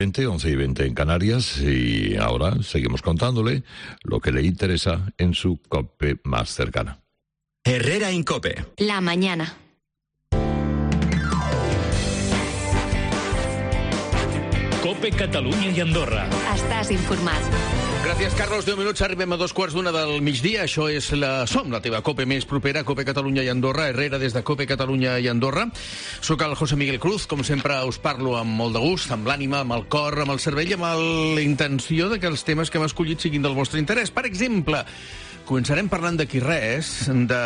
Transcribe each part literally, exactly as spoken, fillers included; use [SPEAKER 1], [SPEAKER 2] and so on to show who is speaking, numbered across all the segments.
[SPEAKER 1] once y veinte en Canarias, y ahora seguimos contándole lo que le interesa en su COPE más cercana.
[SPEAKER 2] Herrera Incope.
[SPEAKER 3] La mañana.
[SPEAKER 4] COPE Catalunya i Andorra.
[SPEAKER 3] Estàs informat.
[SPEAKER 5] Gràcies, Carlos. deu minuts, arribem a dos quarts d'una del migdia. Això és la... Som la teva COPE més propera, COPE Catalunya i Andorra. Herrera des de COPE Catalunya i Andorra. Soc el José Miguel Cruz. Com sempre, us parlo amb molt de gust, amb l'ànima, amb el cor, amb el cervell, amb la intenció de que els temes que hem escollit siguin del vostre interès. Per exemple, començarem parlant d'aquí res, de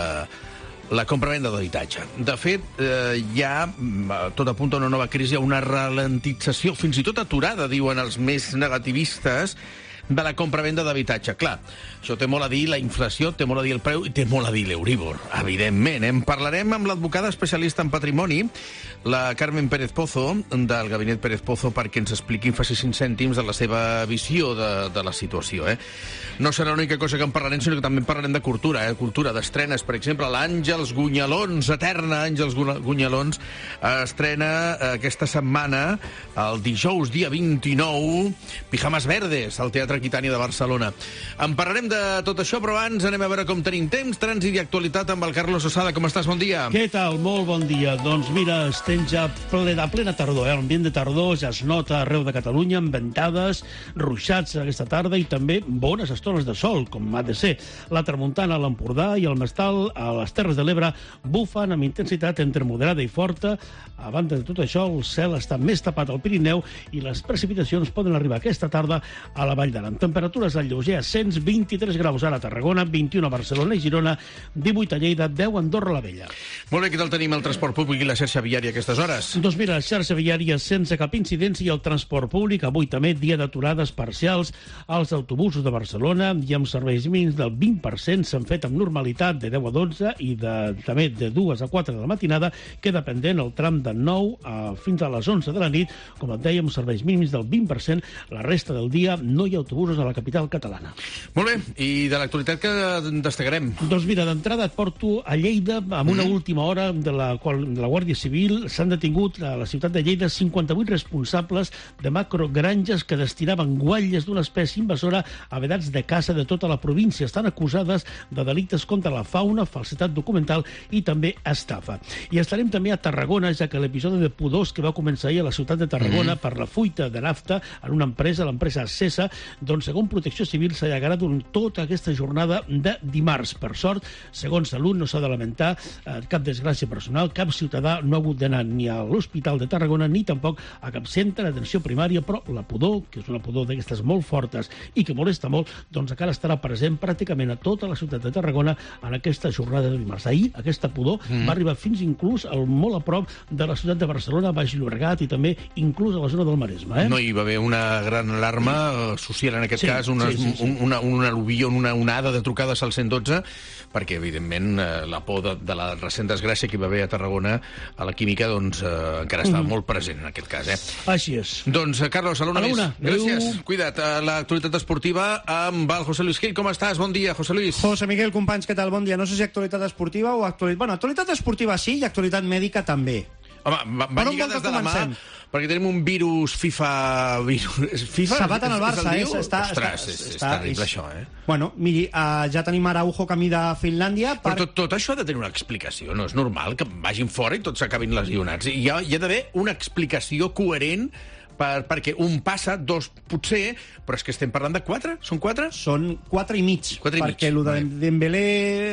[SPEAKER 5] la compra-venda d'habitatge. De fet, eh, hi ha, tot apunta a una nova crisi, una ralentització, fins i tot aturada, diuen els més negativistes, de la compra-venda d'habitatge. Clar, això té molt a dir la inflació, té molt a dir el preu i té molt a dir l'Euríbor, evidentment. En parlarem amb l'advocada especialista en patrimoni, la Carmen Pérez Pozo, del Gabinet Pérez Pozo, perquè ens expliqui en faci cinc cèntims de la seva visió de, de la situació. Eh? No serà l'única cosa que en parlarem, sinó que també en parlarem de cultura, eh? cultura, d'estrenes. Per exemple, l'Àngels Gunyalons, eterna Àngels Gunyalons, estrena aquesta setmana, el dijous, dia vint-i-nou, Pijamas Verdes, al Teatre Aquitània de Barcelona. En parlarem de tot això, però abans anem a veure com tenim temps, trànsit i actualitat amb el Carlos Osada. Com estàs? Bon dia.
[SPEAKER 6] Què tal? Molt bon dia. Doncs mira, estem ja ple, a plena tardor, eh? L'ambient de tardor ja es nota arreu de Catalunya, amb ventades, ruixats aquesta tarda i també bones estones de sol, com ha de ser. La tramuntana a l'Empordà i el Mestal a les Terres de l'Ebre bufen amb intensitat entre moderada i forta. A banda de tot això, el cel està més tapat al Pirineu i les precipitacions poden arribar aquesta tarda a la Vall d'Aran. Temperatures al lleuger a cent vint-i-tres graus ara a Tarragona, vint-i-un a Barcelona i Girona, divuit a Lleida, deu a Andorra la Vella.
[SPEAKER 5] Molt bé, què tal tenim el transport públic i la xarxa viària a aquestes hores?
[SPEAKER 6] Doncs mira, la xarxa viària sense cap incidència i el transport públic avui també dia d'aturades parcials als autobusos de Barcelona i amb serveis mínims del vint per cent s'han fet amb normalitat de deu a dotze i de, també de dues a quatre de la matinada, queda pendent el tram de nou a, fins a les onze de la nit, com et dèiem, serveis mínims del vint per cent. La resta del dia no hi ha autobusos a la capital catalana.
[SPEAKER 5] Molt bé, i de l'actualitat que destacarem?
[SPEAKER 6] Doncs mira, d'entrada et porto a Lleida amb una mm. última hora de la, qual, de la Guàrdia Civil. S'han detingut a la ciutat de Lleida cinquanta-vuit responsables de macrogranges que destinaven guatlles d'una espècie invasora a vedats de caça de tota la província. Estan acusades de delictes contra la fauna, falsitat documental i també estafa. I estarem també a Tarragona, ja que l'episodi de pudors que va començar ahir a la ciutat de Tarragona mm. per la fuita de nafta en una empresa, l'empresa Acesa, doncs segons Protecció Civil s'allargarà durant tota aquesta jornada de dimarts. Per sort, segons Salut, no s'ha de lamentar eh, cap desgràcia personal, cap ciutadà no ha hagut d'anar ni a l'Hospital de Tarragona ni tampoc a cap centre d'atenció primària, però la pudor, que és una pudor d'aquestes molt fortes i que molesta molt, doncs encara estarà present pràcticament a tota la ciutat de Tarragona en aquesta jornada de dimarts. Ahir aquesta pudor mm. va arribar fins inclús al, molt a prop de la ciutat de Barcelona, Baix Llobregat i també inclús a la zona del Maresme. Eh?
[SPEAKER 5] No hi va haver una gran alarma social en aquest sí, cas, una, sí, sí, sí. una, una al·luvió, una onada de trucades al cent dotze, perquè evidentment la por de, de la recent desgràcia que hi va haver a Tarragona a la química doncs eh, encara està mm. molt present en aquest cas. Eh?
[SPEAKER 6] Així és.
[SPEAKER 5] Doncs Carlos, a l'una més. Gràcies.
[SPEAKER 6] Adeu.
[SPEAKER 5] Cuida't. L'actualitat esportiva amb el José Luis Gil. Com estàs? Bon dia, José Luis.
[SPEAKER 7] José Miguel, companys, què tal? Bon dia. No sé si actualitat esportiva o actualitat... Bueno, actualitat esportiva sí i actualitat mèdica també.
[SPEAKER 5] Home, va, va lligades de la mà, perquè tenim un virus FIFA... Virus, FIFA?
[SPEAKER 7] Sabat en el Barça, eh?
[SPEAKER 5] Està, Ostres, està, és, és està, terrible és... això, eh?
[SPEAKER 7] Bueno, miri, uh, ja tenim Araujo camí de Finlàndia...
[SPEAKER 5] Per... Però tot, tot això ha de tenir una explicació, no és normal que vagin fora i tots s'acabin lesionats. Hi ha, hi ha d'haver una explicació coherent per, perquè un passa, dos potser, però és que estem parlant de quatre? Són quatre?
[SPEAKER 7] Són quatre i mig,
[SPEAKER 5] quatre i
[SPEAKER 7] perquè
[SPEAKER 5] mig.
[SPEAKER 7] el de Dembélé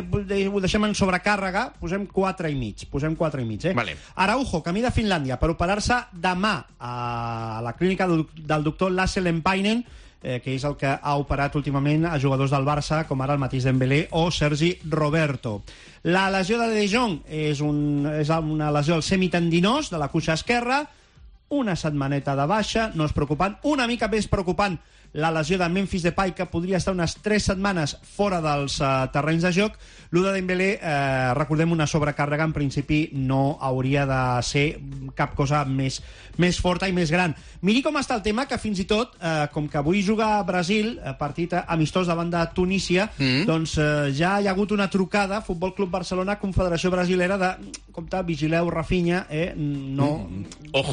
[SPEAKER 7] ho deixem en sobrecàrrega, posem quatre i mig, posem quatre i mig, eh?
[SPEAKER 5] Vale.
[SPEAKER 7] Araujo, camí de Finlàndia, per operar-se demà a la clínica del doctor Lasse Lempainen, eh, que és el que ha operat últimament a jugadors del Barça, com ara el mateix Dembélé o Sergi Roberto. La lesió de De Jong és, un, és una lesió al semitendinós de la cuixa esquerra, una setmaneta de baixa, no és preocupant. Una mica més preocupant la lesió de Memphis Depay, que podria estar unes tres setmanes fora dels uh, terrenys de joc. L'U de Dembélé, eh, recordem, una sobrecàrrega, en principi no hauria de ser cap cosa més, més forta i més gran. Miri com està el tema, que fins i tot, eh, com que avui juga a Brasil, partit amistós davant de Tunísia, mm. doncs eh, ja hi ha hagut una trucada, Futbol Club Barcelona, Confederació Brasilera, de, compte, vigileu Rafinha, eh, no...
[SPEAKER 5] Mm. Ojo, que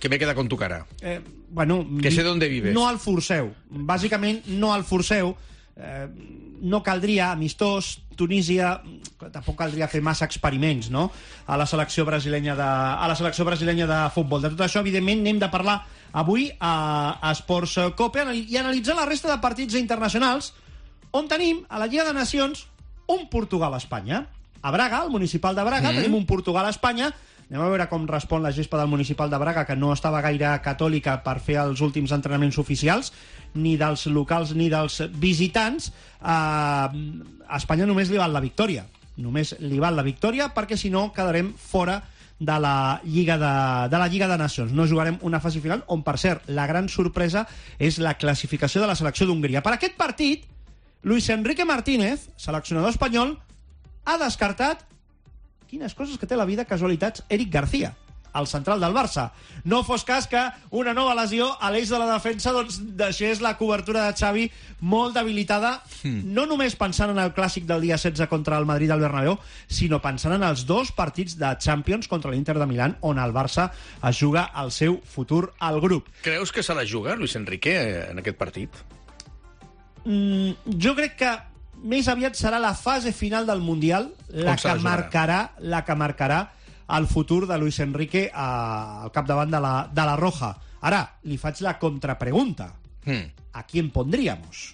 [SPEAKER 5] Que me queda con tu cara.
[SPEAKER 7] Eh, bueno,
[SPEAKER 5] que sé dónde vives.
[SPEAKER 7] No el forceu. Bàsicament, no el forceu. Eh, no caldria, amistós, Tunísia, tampoc caldria fer massa experiments, no?, a la selecció brasilenya de, a la selecció brasilenya de futbol. De tot això, evidentment, n'hem de parlar avui a, a Esports Cope i analitzar la resta de partits internacionals on tenim, a la Lliga de Nacions, un Portugal-Espanya. A Braga, al municipal de Braga, mm. tenim un Portugal-Espanya. Anem a veure com respon la gespa del municipal de Braga, que no estava gaire catòlica per fer els últims entrenaments oficials, ni dels locals ni dels visitants. A Espanya només li val la victòria. Només li val la victòria, perquè si no quedarem fora de la Lliga de, de la Lliga de Nacions. No jugarem una fase final, on, per cert, la gran sorpresa és la classificació de la selecció d'Hongria. Per aquest partit, Luis Enrique Martínez, seleccionador espanyol, ha descartat, quines coses que té la vida, casualitats, Eric García, el central del Barça. No fos cas que una nova lesió a l'eix de la defensa doncs deixés la cobertura de Xavi molt debilitada, mm. no només pensant en el clàssic del dia setze contra el Madrid al Bernabéu, sinó pensant en els dos partits de Champions contra l'Inter de Milán, on el Barça es juga el seu futur al grup.
[SPEAKER 5] Creus que se la juga, Luis Enrique, en aquest partit?
[SPEAKER 7] Mm, jo crec que més aviat serà la fase final del Mundial la que marcarà la que marcarà el futur de Luis Enrique al capdavant de la, de la Roja. Ara, li faig la contrapregunta. Hmm. ¿A quién pondríamos?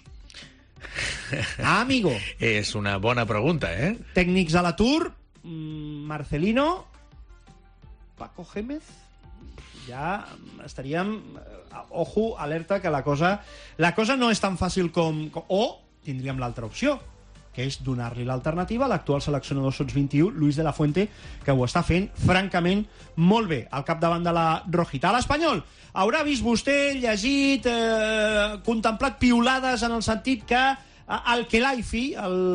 [SPEAKER 7] Ah, amigo.
[SPEAKER 5] És una bona pregunta, eh?
[SPEAKER 7] Tècnics a l'atur, Marcelino, Paco Gémez... Ja estaríem... Ojo, alerta, que la cosa la cosa no és tan fàcil com... com o tindríem l'altra opció, que és donar-li l'alternativa a l'actual seleccionador sots vint i u, Luis de la Fuente, que ho està fent, francament, molt bé, al capdavant de la Rojita. A l'Espanyol, haurà vist vostè, llegit, eh, contemplat piulades en el sentit que el Kelaifi,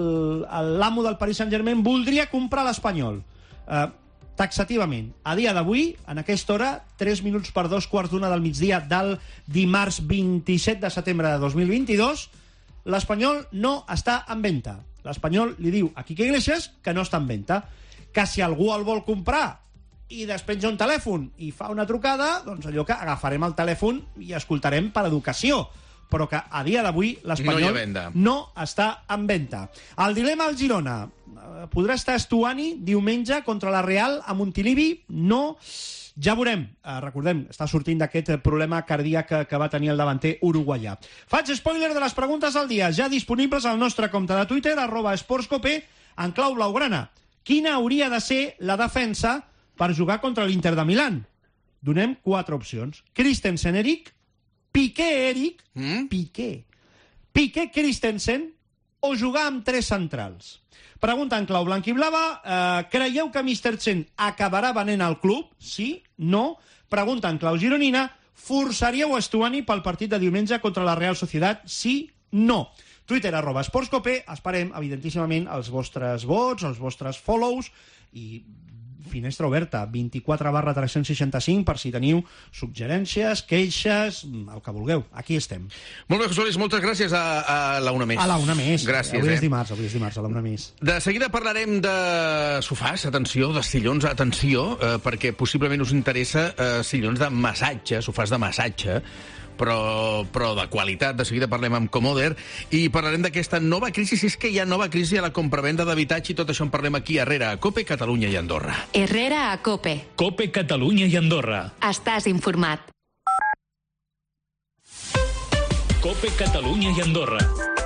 [SPEAKER 7] l'amo del Paris Saint-Germain, voldria comprar l'Espanyol. Eh, taxativament. A dia d'avui, en aquesta hora, tres minuts per dos quarts d'una del migdia del dimarts vint-i-set de setembre de dos mil vint-i-dos, l'Espanyol no està en venda. L'Espanyol li diu a Quique Iglesias que no està en venda. Que si algú el vol comprar i despenja un telèfon i fa una trucada, doncs allò que agafarem el telèfon i escoltarem per educació. Però que a dia d'avui l'Espanyol no, no està en venda. El dilema al Girona. Podrà estar Estuani diumenge contra la Real a Montilivi? No. Ja veurem. Eh, recordem, està sortint d'aquest problema cardíac que, que va tenir el davanter uruguaià. Faig spoiler de les preguntes al dia, ja disponibles al nostre compte de Twitter, arroba esportscope, en clau blaugrana. Quina hauria de ser la defensa per jugar contra l'Inter de Milán? Donem quatre opcions. Christensen Eric, Piqué Eric, mm? Piqué, Piqué Christensen, o jugar amb tres centrals. Pregunta en clau blanc i blava, eh, creieu que míster Chen acabarà venent al club? Sí? No? Pregunta en clau gironina, forçaríeu Estuani pel partit de diumenge contra la Real Sociedad? Sí? No? Twitter, arroba esportscope, esperem, evidentíssimament, els vostres vots, els vostres follows, i finestra oberta, vint-i-quatre barra tres-cents seixanta-cinc, per si teniu suggerències, queixes, el que vulgueu. Aquí estem.
[SPEAKER 5] Molt bé, Josué, moltes gràcies a, a la una més.
[SPEAKER 7] A la una més.
[SPEAKER 5] Gràcies,
[SPEAKER 7] avui és
[SPEAKER 5] eh?
[SPEAKER 7] dimarts, avui és dimarts, a la una més.
[SPEAKER 5] De seguida parlarem de sofàs, atenció, de sillons, atenció, eh, perquè possiblement us interessa eh, sillons de massatge, sofàs de massatge, però, però de qualitat. De seguida parlem amb Comoder i parlarem d'aquesta nova crisi, si és que hi ha nova crisi a la compravenda d'habitatge, i tot això en parlem aquí a Herrera, a Cope, Catalunya i Andorra.
[SPEAKER 3] Herrera a Cope.
[SPEAKER 4] Cope, Catalunya i Andorra.
[SPEAKER 3] Estàs informat.
[SPEAKER 4] Cope, Catalunya y Andorra.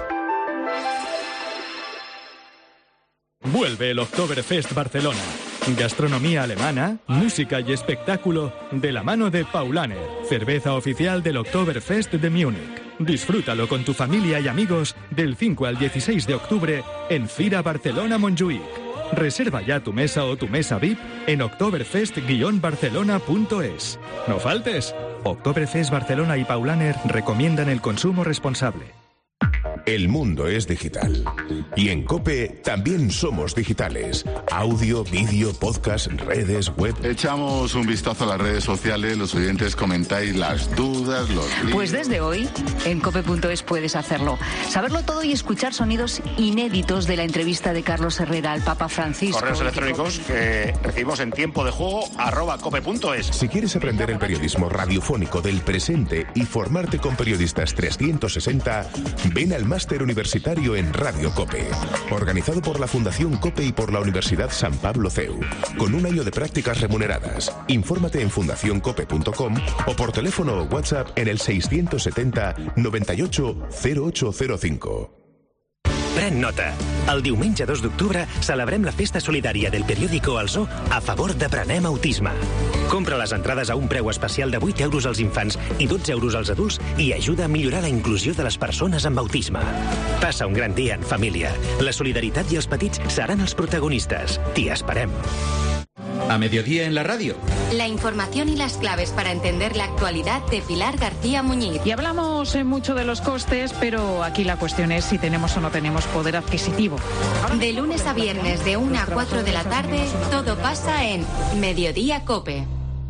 [SPEAKER 8] Vuelve el Oktoberfest Barcelona. Gastronomía alemana, música y espectáculo de la mano de Paulaner, cerveza oficial del Oktoberfest de Múnich. Disfrútalo con tu familia y amigos del cinco al dieciséis de octubre en Fira Barcelona Montjuïc. Reserva ya tu mesa o tu mesa V I P en oktoberfest guion barcelona punto es. No faltes. Oktoberfest Barcelona y Paulaner recomiendan el consumo responsable.
[SPEAKER 9] El mundo es digital. Y en COPE también somos digitales. Audio, vídeo, podcast, redes, web.
[SPEAKER 10] Echamos un vistazo a las redes sociales, los oyentes comentáis las dudas, los links.
[SPEAKER 11] Pues desde hoy, en cope punto es puedes hacerlo. Saberlo todo y escuchar sonidos inéditos de la entrevista de Carlos Herrera al Papa Francisco.
[SPEAKER 12] Correos electrónicos que recibimos en tiempo de juego, arroba cope punto es.
[SPEAKER 9] Si quieres aprender el periodismo radiofónico del presente y formarte con periodistas trescientos sesenta, ven al Máster Universitario en Radio COPE, organizado por la Fundación COPE y por la Universidad San Pablo C E U, con un año de prácticas remuneradas. Infórmate en fundación cope punto com o por teléfono o WhatsApp en el seiscientos setenta noventa y ocho cero ocho cero cinco.
[SPEAKER 13] Pren nota. El diumenge dos d'octubre celebrem la festa solidària del periòdico El Zoo a favor de Prenem Autisme. Compra les entrades a un preu especial de vuit euros als infants i dotze euros als adults i ajuda a millorar la inclusió de les persones amb autisme. Passa un gran dia en família. La solidaritat i els petits seran els protagonistes. T'hi esperem.
[SPEAKER 2] A mediodía en la radio.
[SPEAKER 3] La información y las claves para entender la actualidad de Pilar García Muñiz.
[SPEAKER 14] Y hablamos eh, mucho de los costes, pero aquí la cuestión es si tenemos o no tenemos poder adquisitivo.
[SPEAKER 3] De lunes a viernes de una a cuatro de la tarde, todo pasa en Mediodía COPE.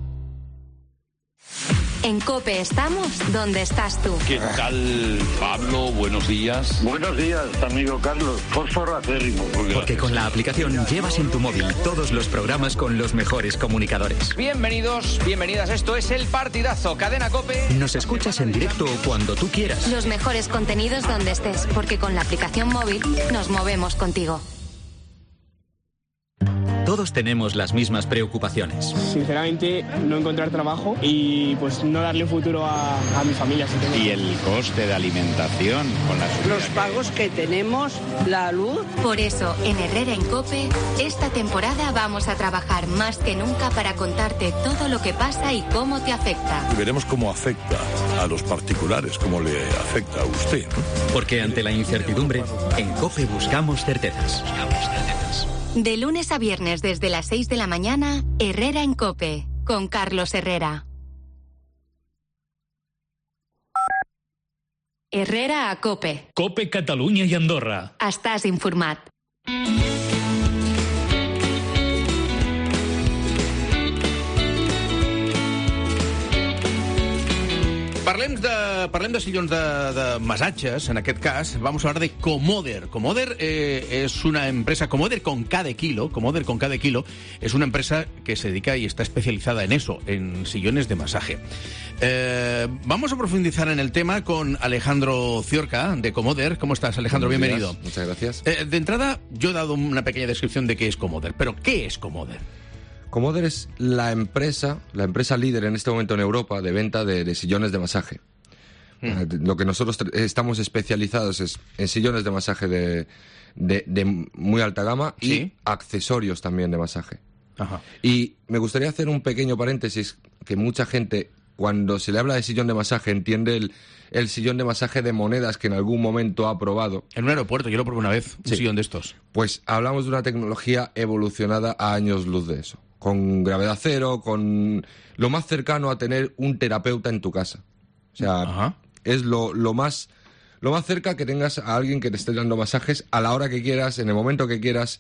[SPEAKER 3] En COPE estamos donde estás tú.
[SPEAKER 15] ¿Qué tal, Pablo? Buenos días.
[SPEAKER 16] Buenos días, amigo Carlos. Fósforo acérrimo.
[SPEAKER 2] Porque con la aplicación llevas en tu móvil todos los programas con los mejores comunicadores.
[SPEAKER 17] Bienvenidos, bienvenidas. Esto es El Partidazo, Cadena COPE.
[SPEAKER 2] Nos escuchas en directo cuando tú quieras.
[SPEAKER 3] Los mejores contenidos donde estés, porque con la aplicación móvil nos movemos contigo.
[SPEAKER 2] Todos tenemos las mismas preocupaciones.
[SPEAKER 18] Sinceramente, no encontrar trabajo y pues no darle un futuro a, a mi familia.
[SPEAKER 19] Y el coste de alimentación con la
[SPEAKER 20] Los pagos que tenemos, la luz.
[SPEAKER 3] Por eso, en Herrera en COPE, esta temporada vamos a trabajar más que nunca para contarte todo lo que pasa y cómo te afecta.
[SPEAKER 21] Veremos cómo afecta a los particulares, cómo le afecta a usted, ¿no?
[SPEAKER 2] Porque ante la incertidumbre, en COPE buscamos certezas. Buscamos certezas.
[SPEAKER 3] De lunes a viernes desde las seis de la mañana, Herrera en COPE, con Carlos Herrera. Herrera a COPE.
[SPEAKER 4] COPE Catalunya i Andorra.
[SPEAKER 3] Estàs informat.
[SPEAKER 5] Parlem de, parlem de sillons de, de massatges, en aquest cas. Vamos a hablar de Comoder. Comoder eh, es una empresa, Comoder con K de kilo, Comoder con K de kilo, es una empresa que se dedica y está especializada en eso, en sillones de masaje. Eh, vamos a profundizar en el tema con Alejandro Ciorca, de Comoder. ¿Cómo estás, Alejandro?
[SPEAKER 22] Buenos
[SPEAKER 5] Bienvenido.
[SPEAKER 22] días. Muchas gracias.
[SPEAKER 5] Eh, de entrada, yo he dado una pequeña descripción de qué es Comoder, pero ¿qué es Comoder?
[SPEAKER 22] Comoder es la empresa, la empresa líder en este momento en Europa de venta de, de sillones de masaje. Mm. Lo que nosotros estamos especializados es en sillones de masaje de, de, de muy alta gama y ¿sí? accesorios también de masaje.
[SPEAKER 5] Ajá.
[SPEAKER 22] Y me gustaría hacer un pequeño paréntesis, que mucha gente, cuando se le habla de sillón de masaje, entiende el, el sillón de masaje de monedas que en algún momento ha probado.
[SPEAKER 5] En un aeropuerto, yo lo probé una vez, un
[SPEAKER 22] sí.
[SPEAKER 5] sillón de estos.
[SPEAKER 22] Pues hablamos de una tecnología evolucionada a años luz de eso. Con gravedad cero, con lo más cercano a tener un terapeuta en tu casa. O sea, Ajá. es lo, lo más lo más cerca que tengas a alguien que te esté dando masajes a la hora que quieras, en el momento que quieras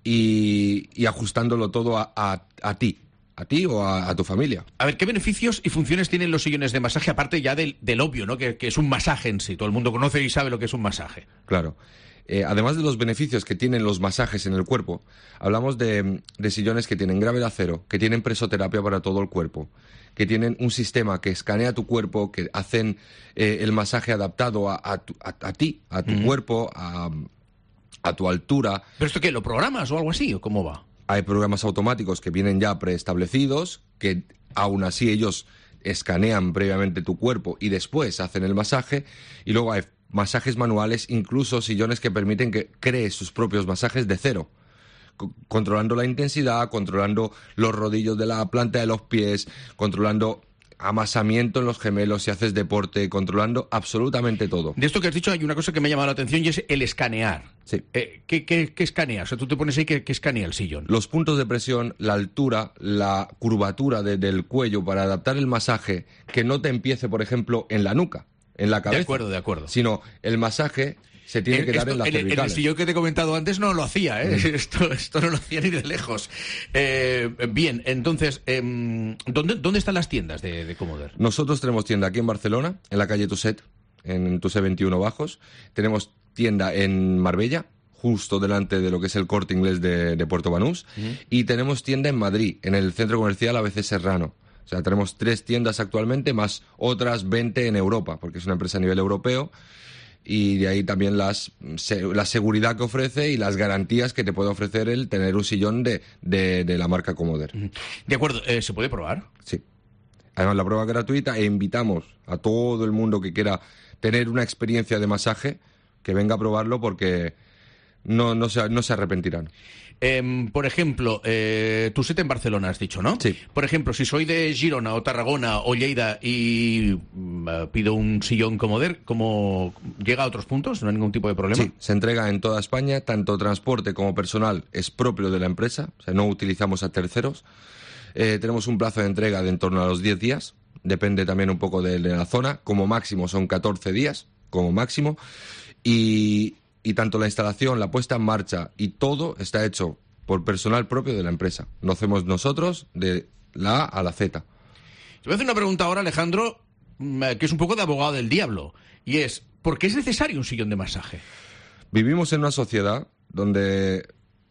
[SPEAKER 22] y, y ajustándolo todo a, a, a ti. A ti o a, a tu familia.
[SPEAKER 5] A ver, ¿qué beneficios y funciones tienen los sillones de masaje, aparte ya del, del obvio, ¿no? Que, que es un masaje en sí. Todo el mundo conoce y sabe lo que es un masaje.
[SPEAKER 22] Claro. Eh, además de los beneficios que tienen los masajes en el cuerpo, hablamos de, de sillones que tienen gravedad cero, que tienen presoterapia para todo el cuerpo, que tienen un sistema que escanea tu cuerpo, que hacen eh, el masaje adaptado a, a, tu, a, a ti, a tu uh-huh. cuerpo, a, a tu altura.
[SPEAKER 5] ¿Pero esto qué? ¿Lo programas o algo así? ¿O cómo va?
[SPEAKER 22] Hay programas automáticos que vienen ya preestablecidos, que aún así ellos escanean previamente tu cuerpo y después hacen el masaje, y luego hay masajes manuales, incluso sillones que permiten que crees sus propios masajes de cero, C- controlando la intensidad, controlando los rodillos de la planta de los pies, controlando amasamiento en los gemelos si haces deporte, controlando absolutamente todo.
[SPEAKER 5] De esto que has dicho hay una cosa que me ha llamado la atención y es el escanear.
[SPEAKER 22] Sí.
[SPEAKER 5] Eh, ¿qué, qué, ¿Qué escanea? O sea, tú te pones ahí, ¿qué, qué escanea el sillón?
[SPEAKER 22] Los puntos de presión, la altura, la curvatura de, del cuello para adaptar el masaje, que no te empiece, por ejemplo, en la nuca, en la cabeza.
[SPEAKER 5] De acuerdo, de acuerdo.
[SPEAKER 22] Sino el masaje se tiene que
[SPEAKER 5] esto,
[SPEAKER 22] dar en las
[SPEAKER 5] en,
[SPEAKER 22] cervicales.
[SPEAKER 5] En el sillón que te he comentado antes no lo hacía, ¿eh? Mm. Esto, esto no lo hacía ni de lejos. Eh, bien, entonces, eh, ¿dónde, ¿dónde están las tiendas de, de Comoder?
[SPEAKER 22] Nosotros tenemos tienda aquí en Barcelona, en la calle Tuset, en Tuset veintiuno Bajos. Tenemos tienda en Marbella, justo delante de lo que es el Corte Inglés de, de Puerto Banús. Uh-huh. Y tenemos tienda en Madrid, en el centro comercial A B C Serrano. O sea, tenemos tres tiendas actualmente, más otras veinte en Europa, porque es una empresa a nivel europeo. Y de ahí también las, la seguridad que ofrece y las garantías que te puede ofrecer el tener un sillón de, de, de la marca Comoder.
[SPEAKER 5] De acuerdo, eh, ¿se puede probar?
[SPEAKER 22] Sí. Además, la prueba es gratuita e invitamos a todo el mundo que quiera tener una experiencia de masaje que venga a probarlo porque no, no, se, no se arrepentirán.
[SPEAKER 5] Eh, por ejemplo, eh, tú siete en Barcelona has dicho, ¿no?
[SPEAKER 22] Sí.
[SPEAKER 5] Por ejemplo, si soy de Girona o Tarragona o Lleida y uh, pido un sillón Comoder, ¿cómo llega a otros puntos? ¿No hay ningún tipo de problema?
[SPEAKER 22] Sí, se entrega en toda España, tanto transporte como personal es propio de la empresa, o sea, no utilizamos a terceros. Eh, tenemos un plazo de entrega de en torno a los diez días, depende también un poco de, de la zona, como máximo son catorce días, como máximo, y... Y tanto la instalación, la puesta en marcha y todo está hecho por personal propio de la empresa. Lo hacemos nosotros de la A a la Z.
[SPEAKER 5] Te voy a hacer una pregunta ahora, Alejandro, que es un poco de abogado del diablo. Y es, ¿por qué es necesario un sillón de masaje?
[SPEAKER 22] Vivimos en una sociedad donde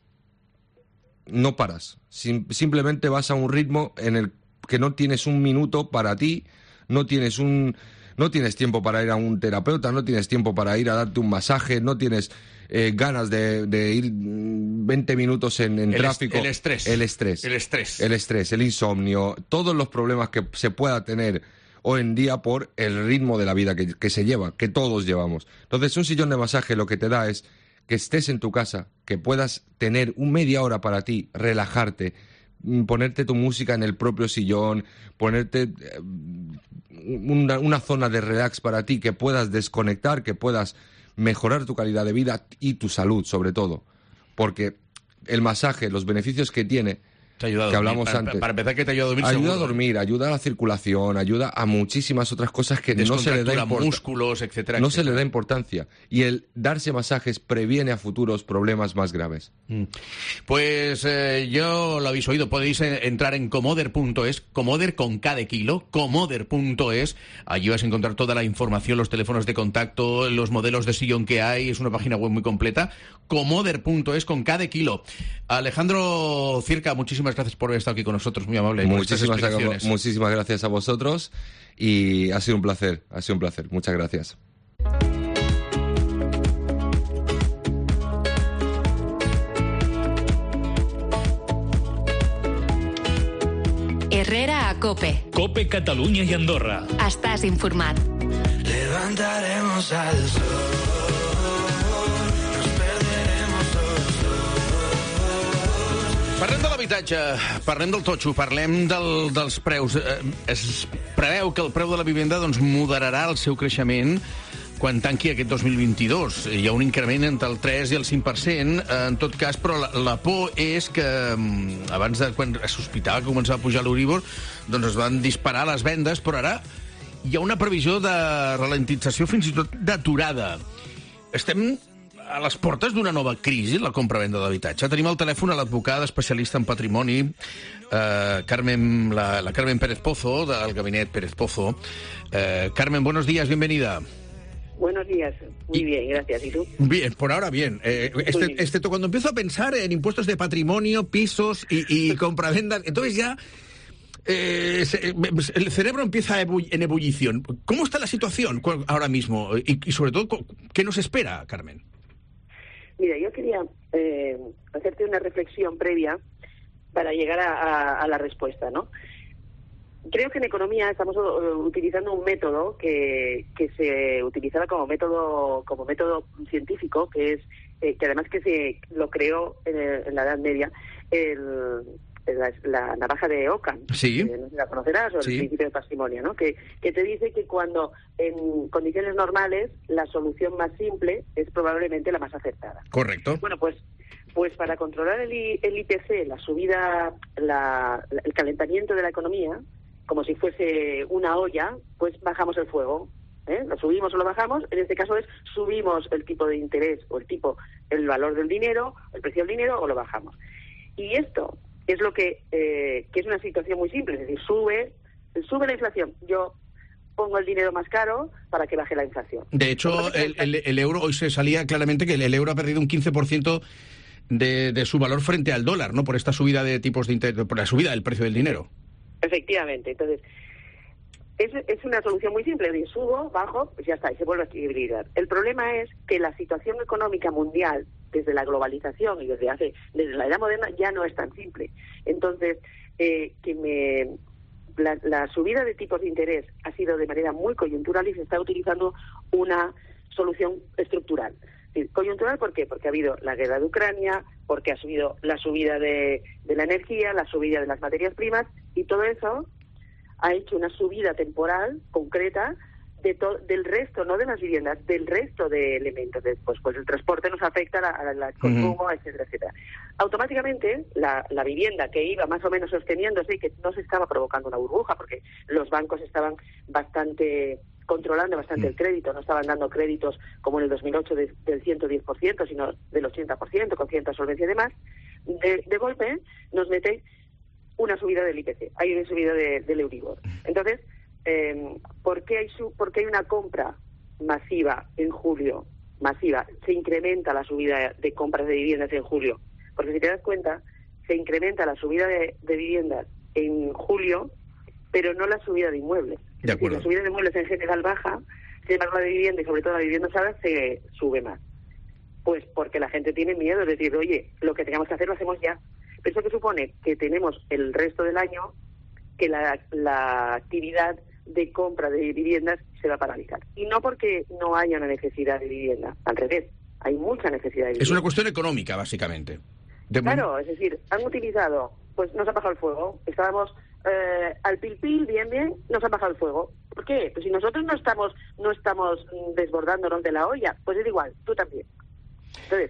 [SPEAKER 22] no paras. Sim- simplemente vas a un ritmo en el que no tienes un minuto para ti, no tienes un... No tienes tiempo para ir a un terapeuta, no tienes tiempo para ir a darte un masaje, no tienes eh, ganas de, de ir veinte minutos en, en
[SPEAKER 5] el
[SPEAKER 22] tráfico.
[SPEAKER 5] Est- el estrés.
[SPEAKER 22] El estrés.
[SPEAKER 5] El estrés.
[SPEAKER 22] El estrés, el insomnio, todos los problemas que se pueda tener hoy en día por el ritmo de la vida que, que se lleva, que todos llevamos. Entonces, un sillón de masaje lo que te da es que estés en tu casa, que puedas tener un media hora para ti, relajarte, ponerte tu música en el propio sillón, ponerte eh, una, una zona de relax para ti, que puedas desconectar, que puedas mejorar tu calidad de vida y tu salud, sobre todo. Porque el masaje, los beneficios que tiene,
[SPEAKER 5] te ayuda a
[SPEAKER 22] que
[SPEAKER 5] dormir.
[SPEAKER 22] hablamos
[SPEAKER 5] para,
[SPEAKER 22] antes.
[SPEAKER 5] Para empezar, que te ayuda a dormir.
[SPEAKER 22] Ayuda
[SPEAKER 5] seguro.
[SPEAKER 22] a dormir, ayuda a la circulación, ayuda a muchísimas otras cosas que no se le da importancia.
[SPEAKER 5] músculos, etcétera,
[SPEAKER 22] No
[SPEAKER 5] etcétera.
[SPEAKER 22] se le da importancia. Y el darse masajes previene a futuros problemas más graves.
[SPEAKER 5] Mm. Pues eh, yo lo habéis oído, podéis eh, entrar en comoder punto es, Comoder con K de kilo, comoder punto es. Allí vas a encontrar toda la información, los teléfonos de contacto, los modelos de sillón que hay, es una página web muy completa. comoder punto es con K de kilo. Alejandro Circa, muchísimas gracias por haber estado aquí con nosotros, muy amable.
[SPEAKER 22] Muchísimas, muchísimas gracias a vosotros y ha sido un placer, ha sido un placer. Muchas gracias.
[SPEAKER 3] Herrera a Cope.
[SPEAKER 4] Cope Catalunya i Andorra.
[SPEAKER 3] Estàs informat.
[SPEAKER 1] Levantaremos al sol.
[SPEAKER 5] Parlem de l'habitatge, parlem del totxo, parlem del, dels preus. Eh, es preveu que el preu de la vivenda doncs, moderarà el seu creixement quan tanqui aquest dos mil vint-i-dos. Hi ha un increment entre el tres i el cinc per cent, en tot cas, però la, la por és que abans de quan es sospitava que començava a pujar l'Euríbor, doncs es van disparar les vendes, però ara hi ha una previsió de ralentització, fins i tot d'aturada. Estem a les portes d'una nova crisi, la compra-venda d'habitatge. Tenim al telèfon a l'advocada especialista en patrimoni, eh, Carmen, la, la Carmen Pérez Pozo, del gabinet Pérez Pozo. Eh, Carmen, buenos días, bienvenida.
[SPEAKER 20] Buenos días, muy bien, gracias. ¿Y tú?
[SPEAKER 5] Bien, por ahora bien. Eh, este, este, cuando empiezo a pensar en impuestos de patrimonio, pisos y, y compraventa, entonces ya eh, se, el cerebro empieza ebu- en ebullición. ¿Cómo está la situación ahora mismo? Y, y sobre todo, ¿qué nos espera, Carmen?
[SPEAKER 20] Mira, yo quería eh, hacerte una reflexión previa para llegar a, a, a la respuesta, ¿no? Creo que en economía estamos uh, utilizando un método que, que se utilizaba como método como método científico, que es eh, que además que se lo creó en, el, en la Edad Media el, la, la navaja de Ockham.
[SPEAKER 5] Sí.
[SPEAKER 20] Eh, no sé si la conocerás, o el
[SPEAKER 5] Sí.
[SPEAKER 20] principio de patrimonio, ¿no? Que, que te dice que cuando en condiciones normales la solución más simple es probablemente la más acertada.
[SPEAKER 5] Correcto.
[SPEAKER 20] Bueno, pues pues para controlar el, I, el I P C, la subida, la, la, el calentamiento de la economía, como si fuese una olla, pues bajamos el fuego. ¿eh? Lo subimos o lo bajamos. En este caso es subimos el tipo de interés o el tipo, el valor del dinero, el precio del dinero o lo bajamos. Y esto es lo que, eh, que es una situación muy simple, es decir, sube, sube la inflación. Yo pongo el dinero más caro para que baje la inflación.
[SPEAKER 5] De hecho, el, el, el euro, hoy se salía claramente que el, el euro ha perdido un quince por ciento de, de su valor frente al dólar, ¿no? Por esta subida de tipos de interés, por la subida del precio del dinero.
[SPEAKER 20] Efectivamente. Entonces, es, es una solución muy simple. De subo, bajo, pues ya está, y se vuelve a equilibrar. El problema es que la situación económica mundial, desde la globalización y desde hace desde la era moderna, ya no es tan simple. Entonces, eh, que me... La, la subida de tipos de interés ha sido de manera muy coyuntural y se está utilizando una solución estructural. Es decir, coyuntural, ¿por qué? Porque ha habido la guerra de Ucrania, porque ha subido la subida de, de la energía, la subida de las materias primas, y todo eso ha hecho una subida temporal concreta de to, del resto, no de las viviendas, del resto de elementos. Después, pues el transporte nos afecta al consumo, uh-huh. etcétera, etcétera. Automáticamente, la, la vivienda que iba más o menos sosteniéndose y que no se estaba provocando una burbuja, porque los bancos estaban bastante controlando bastante uh-huh. el crédito, no estaban dando créditos como en el dos mil ocho de, del ciento diez por ciento, sino del ochenta por ciento, con cierta solvencia y demás, de, de golpe nos mete una subida del I P C, hay una subida de, del Euribor. Entonces, Eh, ¿por qué hay su, por qué hay una compra masiva en julio? Masiva. Se incrementa la subida de compras de viviendas en julio. Porque si te das cuenta, se incrementa la subida de, de viviendas en julio, pero no la subida de inmuebles.
[SPEAKER 5] De acuerdo.
[SPEAKER 20] La subida de inmuebles en general baja, sin embargo la de vivienda y sobre todo la vivienda usada se sube más. Pues porque la gente tiene miedo, es decir, oye, lo que tengamos que hacer lo hacemos ya. Pero eso que supone que tenemos el resto del año que la, la actividad de compra de viviendas se va a paralizar. Y no porque no haya una necesidad de vivienda, al revés, hay mucha necesidad de vivienda.
[SPEAKER 5] Es una cuestión económica, básicamente. De
[SPEAKER 20] claro,
[SPEAKER 5] mon...
[SPEAKER 20] es decir, han utilizado, pues nos ha bajado el fuego, estábamos eh, al pil pil, bien, bien, nos ha bajado el fuego. ¿Por qué? Pues si nosotros no estamos no estamos desbordándonos de la olla, pues es igual, tú también. Entonces,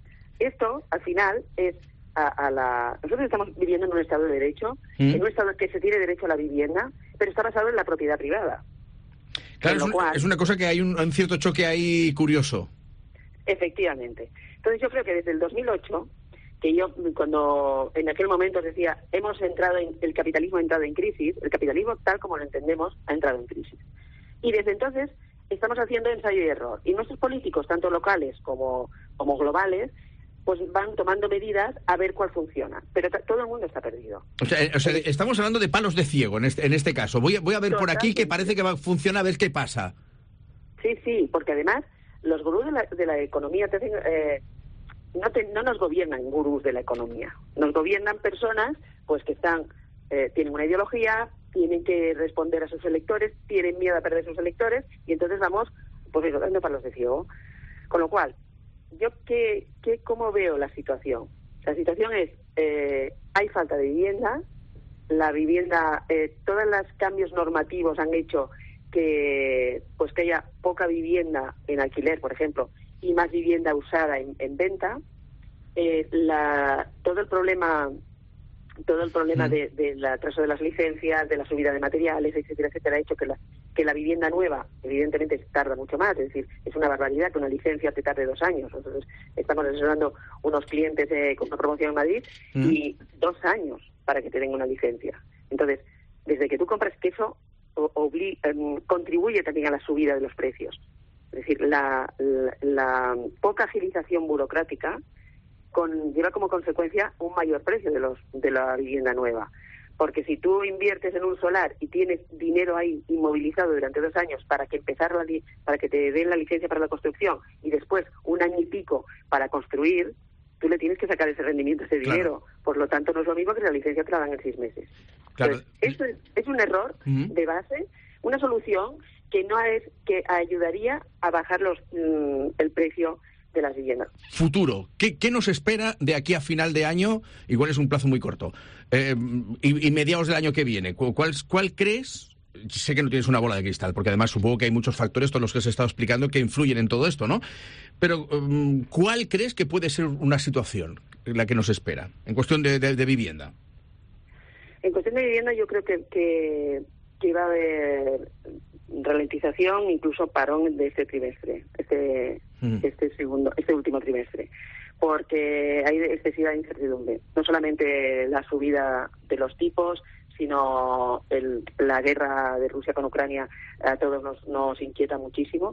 [SPEAKER 20] esto, al final, es A, a la... Nosotros estamos viviendo en un Estado de Derecho, ¿Mm? en un Estado que se tiene derecho a la vivienda, pero está basado en la propiedad privada.
[SPEAKER 5] Claro, es, un, cual, es una cosa que hay un, un cierto choque ahí curioso.
[SPEAKER 20] Efectivamente. Entonces yo creo que desde el dos mil ocho, que yo cuando en aquel momento decía, hemos entrado en, el capitalismo ha entrado en crisis, el capitalismo tal como lo entendemos ha entrado en crisis. Y desde entonces estamos haciendo ensayo y error. Y nuestros políticos, tanto locales como, como globales, pues van tomando medidas a ver cuál funciona. Pero t- todo el mundo está perdido.
[SPEAKER 5] O sea, o sea, estamos hablando de palos de ciego en este, en este caso. Voy a, voy a ver Totalmente. por aquí que parece que va, funciona, a ver qué pasa.
[SPEAKER 20] Sí, sí, porque además los gurús de la, de la economía te hacen, eh, no, te, no nos gobiernan gurús de la economía. Nos gobiernan personas pues que están eh, tienen una ideología, tienen que responder a sus electores, tienen miedo a perder sus electores, y entonces vamos pues eso, dando palos de ciego. Con lo cual, yo que, que cómo veo la situación. La situación es, eh, hay falta de vivienda, la vivienda, eh, todos los cambios normativos han hecho que pues que haya poca vivienda en alquiler, por ejemplo, y más vivienda usada en, en venta. Eh, la, todo el problema todo el problema mm. de, del atraso de las licencias, de la subida de materiales, etcétera, etcétera, ha hecho que la, que la vivienda nueva, evidentemente, tarda mucho más. Es decir, es una barbaridad que una licencia te tarde dos años. Entonces, estamos asesorando unos clientes eh, con una promoción en Madrid mm. y dos años para que te den una licencia. Entonces, desde que tú compras, que eso obli- eh, contribuye también a la subida de los precios. Es decir, la, la, la poca agilización burocrática con, lleva como consecuencia un mayor precio de los de la vivienda nueva. Porque si tú inviertes en un solar y tienes dinero ahí inmovilizado durante dos años para que empezar la li- para que te den la licencia para la construcción y después un año y pico para construir, tú le tienes que sacar ese rendimiento, ese dinero. Claro. Por lo tanto, no es lo mismo que la licencia te la dan en seis meses. Claro. Entonces, esto es, es un error uh-huh. de base, una solución que no es que ayudaría a bajar los mmm, el precio de las viviendas.
[SPEAKER 5] Futuro. ¿Qué, ¿Qué nos espera de aquí a final de año? Igual es un plazo muy corto. Eh, y, y mediados del año que viene. ¿Cuál, ¿Cuál crees? Sé que no tienes una bola de cristal, porque además supongo que hay muchos factores, todos los que os he estado explicando, que influyen en todo esto, ¿no? Pero, um, ¿cuál crees que puede ser una situación la que nos espera en cuestión de, de, de vivienda?
[SPEAKER 20] En cuestión de vivienda yo creo que, que, que va a haber ralentización, incluso parón de este trimestre, este, mm. este segundo, este último trimestre, porque hay excesiva incertidumbre. No solamente la subida de los tipos, sino el, la guerra de Rusia con Ucrania a todos nos, nos inquieta muchísimo.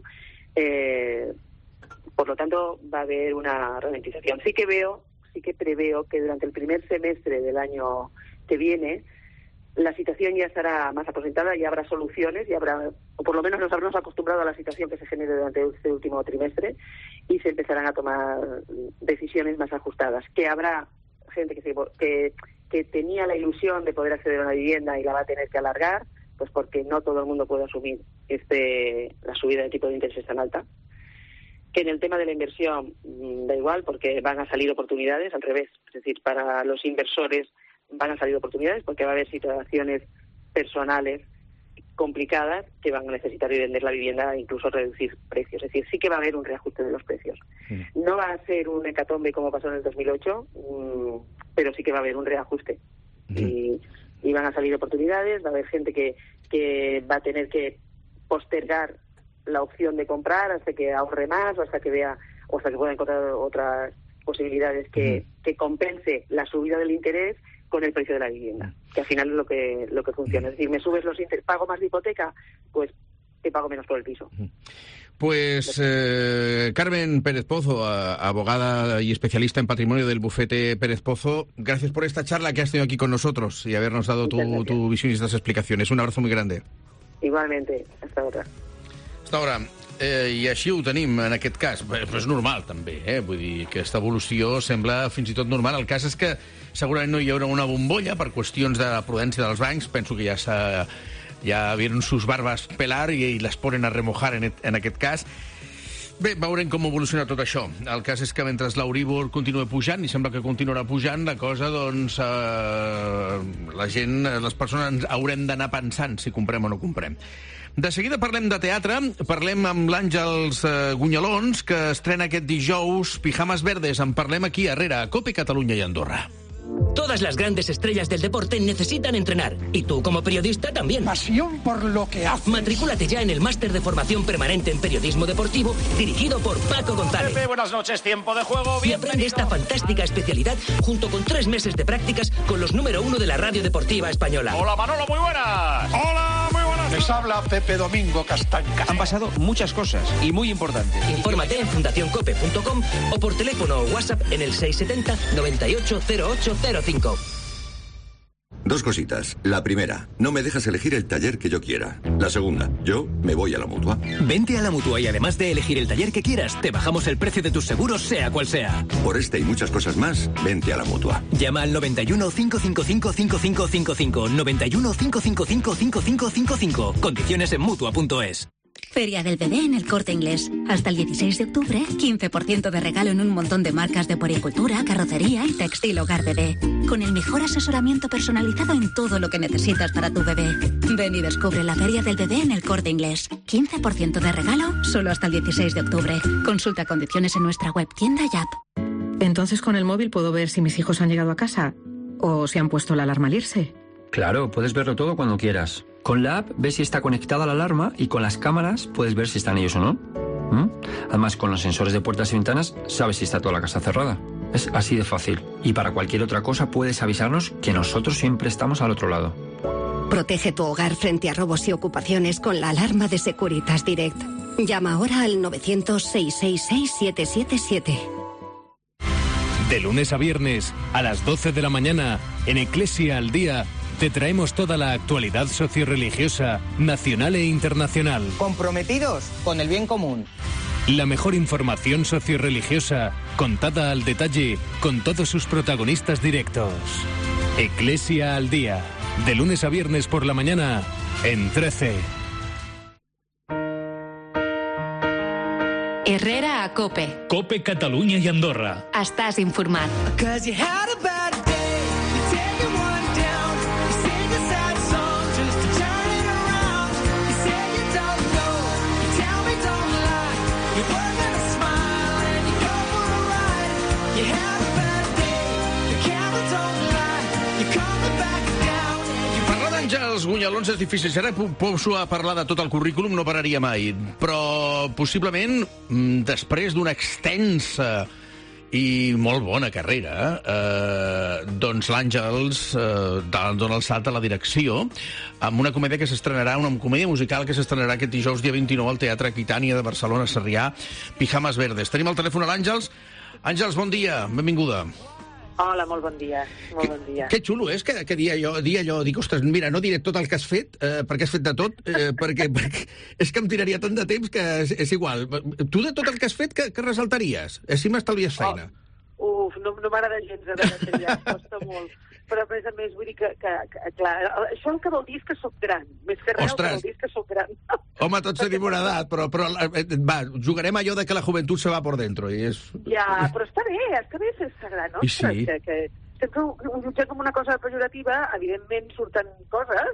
[SPEAKER 20] Eh, por lo tanto, va a haber una ralentización. Sí que veo, sí que preveo que durante el primer semestre del año que viene la situación ya estará más aposentada, ya habrá soluciones, ya habrá, o por lo menos nos habremos acostumbrado a la situación que se genere durante este último trimestre y se empezarán a tomar decisiones más ajustadas. Que habrá gente que, se, que, que tenía la ilusión de poder acceder a una vivienda y la va a tener que alargar, pues porque no todo el mundo puede asumir este la subida de tipo de interés tan alta. Que en el tema de la inversión da igual, porque van a salir oportunidades, al revés, es decir, para los inversores van a salir oportunidades porque va a haber situaciones personales complicadas que van a necesitar vender la vivienda e incluso reducir precios. Es decir, sí que va a haber un reajuste de los precios. Sí. No va a ser un hecatombe como pasó en el dos mil ocho, mmm, pero sí que va a haber un reajuste. Sí. Y, y van a salir oportunidades, va a haber gente que, que va a tener que postergar la opción de comprar hasta que ahorre más o hasta que vea o hasta que pueda encontrar otras posibilidades que, sí. que compense la subida del interés con el precio de la vivienda, que al final es lo que lo que funciona. Es decir, me subes los intereses, pago más de hipoteca, pues te pago menos por el piso.
[SPEAKER 5] Pues eh, Carmen Pérez Pozo, abogada y especialista en patrimonio del bufete Pérez Pozo, gracias por esta charla que has tenido aquí con nosotros y habernos dado tu, tu visión y estas explicaciones. Un abrazo muy grande.
[SPEAKER 20] Igualmente, hasta otra.
[SPEAKER 5] Hasta ahora. Eh, I així ho tenim, en aquest cas. Però és normal, també, eh? Vull dir, que aquesta evolució sembla fins i tot normal. El cas és que segurament no hi haurà una bombolla per qüestions de prudència dels bancs. Penso que ja s'ha... ja vieron sus barbas pelar i, i les ponen a remojar en, et, en aquest cas. Bé, veurem com evoluciona tot això. El cas és que mentre l'Euríbor continua pujant, i sembla que continuarà pujant, la cosa, doncs, eh, la gent, les persones haurem d'anar pensant si comprem o no comprem. De seguida parlem de teatre, parlem amb l'Àngels eh, Gunyalons, que estrena aquest dijous Pijamas Verdes. En parlem aquí, a Herrera, a COPE, Catalunya i Andorra.
[SPEAKER 6] Todas las grandes estrellas del deporte necesitan entrenar. Y tú, como periodista, también.
[SPEAKER 7] Pasión por lo que haces.
[SPEAKER 6] Matricúlate ya en el Máster de Formación Permanente en Periodismo Deportivo, dirigido por Paco González.
[SPEAKER 12] Pepe, buenas noches, tiempo de juego.
[SPEAKER 6] Y aprende esta fantástica especialidad junto con tres meses de prácticas con los número uno de la radio deportiva española.
[SPEAKER 12] Hola, Manolo, muy buenas.
[SPEAKER 7] Hola, muy buenas. Les habla Pepe Domingo Castaña.
[SPEAKER 17] Han pasado muchas cosas y muy importantes.
[SPEAKER 6] Infórmate en fundación cope punto com o por teléfono o WhatsApp en el seis siete cero, noventa y ocho, cero ocho cero cinco.
[SPEAKER 23] Dos cositas. La primera, no me dejas elegir el taller que yo quiera. La segunda, yo me voy a la Mutua.
[SPEAKER 6] Vente a la Mutua y además de elegir el taller que quieras, te bajamos el precio de tus seguros, sea cual sea.
[SPEAKER 23] Por este y muchas cosas más, vente a la Mutua.
[SPEAKER 6] Llama al noventa y uno, cinco cinco cinco, cinco cinco cinco cinco, noventa y uno, cinco cinco cinco, cinco cinco cinco cinco. Condiciones en mutua punto es.
[SPEAKER 24] Feria del Bebé en el Corte Inglés. Hasta el dieciséis de octubre, quince por ciento de regalo en un montón de marcas de puericultura, carrocería y textil hogar bebé. Con el mejor asesoramiento personalizado en todo lo que necesitas para tu bebé. Ven y descubre la Feria del Bebé en el Corte Inglés. quince por ciento de regalo solo hasta el dieciséis de octubre. Consulta condiciones en nuestra web, tienda y app.
[SPEAKER 25] Entonces con el móvil puedo ver si mis hijos han llegado a casa o si han puesto la alarma al irse.
[SPEAKER 26] Claro, puedes verlo todo cuando quieras. Con la app ves si está conectada la alarma y con las cámaras puedes ver si están ellos o no. ¿Mm? Además, con los sensores de puertas y ventanas sabes si está toda la casa cerrada. Es así de fácil. Y para cualquier otra cosa puedes avisarnos que nosotros siempre estamos al otro lado.
[SPEAKER 27] Protege tu hogar frente a robos y ocupaciones con la alarma de Securitas Direct. Llama ahora al novecientos, seiscientos sesenta y seis, setecientos setenta y siete.
[SPEAKER 28] De lunes a viernes, a las doce de la mañana, en Eclesia al Día, te traemos toda la actualidad socioreligiosa, nacional e internacional.
[SPEAKER 17] Comprometidos con el bien común.
[SPEAKER 28] La mejor información socioreligiosa, contada al detalle, con todos sus protagonistas directos. Eclesia al Día, de lunes a viernes por la mañana, en trece.
[SPEAKER 3] Herrera a COPE.
[SPEAKER 4] COPE Catalunya i Andorra.
[SPEAKER 3] Estàs informat.
[SPEAKER 5] Àngels Catalunya a l'onze és difícil. Si ara poso a parlar de tot el currículum no pararia mai, però possiblement després d'una extensa i molt bona carrera, eh, doncs l'Àngels eh, dona el salt a la direcció amb una comèdia que s'estrenarà, una comèdia musical que s'estrenarà aquest dijous dia vint-i-nou al Teatre Aquitània de Barcelona, Sarrià, Pijamas Verdes. Tenim al telèfon a l'Àngels. Àngels, bon dia, benvinguda.
[SPEAKER 20] Hola, molt bon dia. Molt bon dia.
[SPEAKER 5] Que xulo és que, que dia allò, dia allò, dic, ostres, mira, no diré tot el que has fet, eh, perquè has fet de tot, eh, perquè, perquè és que em tiraria tant de temps que és, és igual. Tu de tot el que has fet, que, que resaltaries? Així m'estalvies feina.
[SPEAKER 20] Oh, uf, no, no m'agrada gens de detallar, costa molt. Però, a més a més, vull dir que, que, que, clar, això el que vol dir és que sóc gran. Més que res, el que vol dir és que sóc gran.
[SPEAKER 5] Home, tots tenim una edat, però, però va, jugarem allò de que la joventut se va por dentro. I és...
[SPEAKER 20] Ja, però està bé, està bé fer-se gran, no?
[SPEAKER 5] I sí.
[SPEAKER 20] Que, que sempre ho jutgem com una cosa pejorativa, evidentment surten coses,